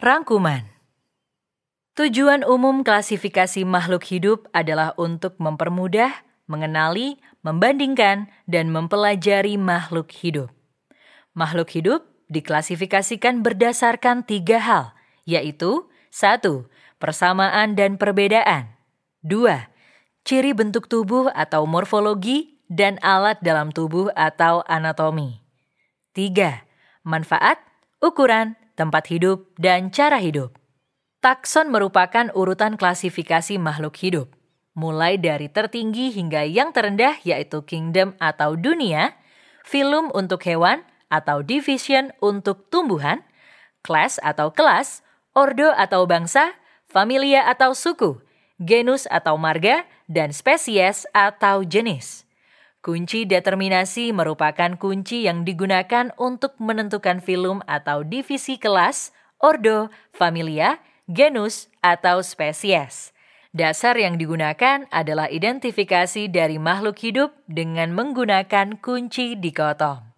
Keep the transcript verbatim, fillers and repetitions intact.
Rangkuman. Tujuan umum klasifikasi makhluk hidup adalah untuk mempermudah, mengenali, membandingkan, dan mempelajari makhluk hidup. Makhluk hidup diklasifikasikan berdasarkan tiga hal, yaitu satu. Persamaan dan perbedaan. dua. Ciri bentuk tubuh atau morfologi dan alat dalam tubuh atau anatomi. tiga. Manfaat, ukuran, tempat hidup, dan cara hidup. Takson merupakan urutan klasifikasi makhluk hidup, mulai dari tertinggi hingga yang terendah yaitu kingdom atau dunia, phylum untuk hewan atau division untuk tumbuhan, class atau kelas, ordo atau bangsa, familia atau suku, genus atau marga, dan spesies atau jenis. Kunci determinasi merupakan kunci yang digunakan untuk menentukan phylum atau divisi kelas, ordo, familia, genus, atau spesies. Dasar yang digunakan adalah identifikasi dari makhluk hidup dengan menggunakan kunci dikotom.